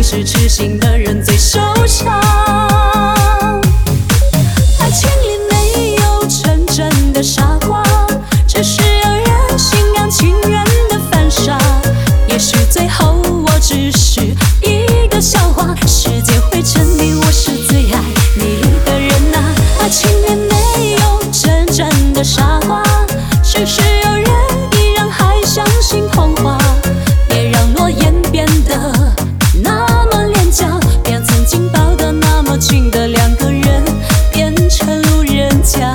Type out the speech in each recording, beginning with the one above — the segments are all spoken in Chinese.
是痴心的人最受伤。爱情里没有真正的傻瓜，只是有人心甘情愿的犯傻。也许最后我只是一个笑话，世界会证明我是最爱你的人啊。爱情里没有真正的傻瓜，只是有人依然还相信童话。别让诺言变得那么廉价，变曾经抱得那么紧的两个人变成路人甲。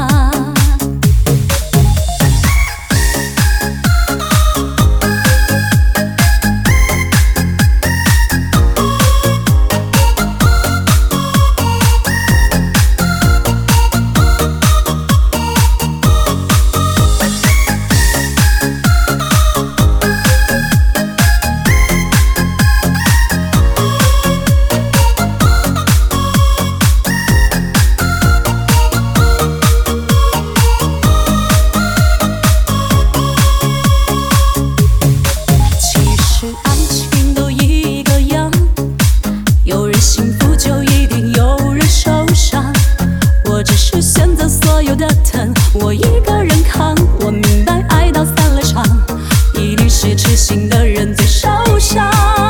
我一个人扛，我明白爱到散了场，一定是痴心的人最受伤。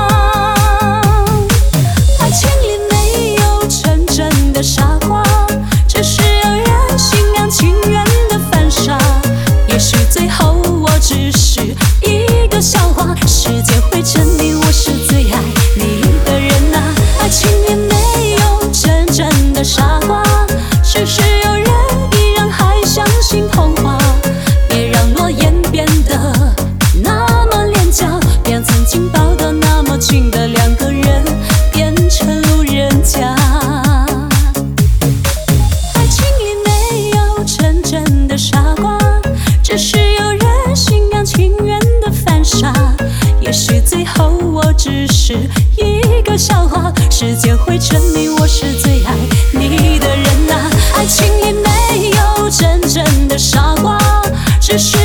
爱情里没有真正的傻瓜，只是有人心甘情愿的犯傻。也许最后我只是一个笑话，世界会证明我是最爱你的人啊。爱情里没有真正的傻瓜，只是有人相信童话。别让诺言变得那么廉价，变曾经抱得那么紧的两个人变成路人甲。爱情里没有真正的傻瓜，只是有人心甘情愿的犯傻。也许最后我只是一个笑话，世界会证明我是最爱你的人啊。爱情里没有真正的傻瓜，只是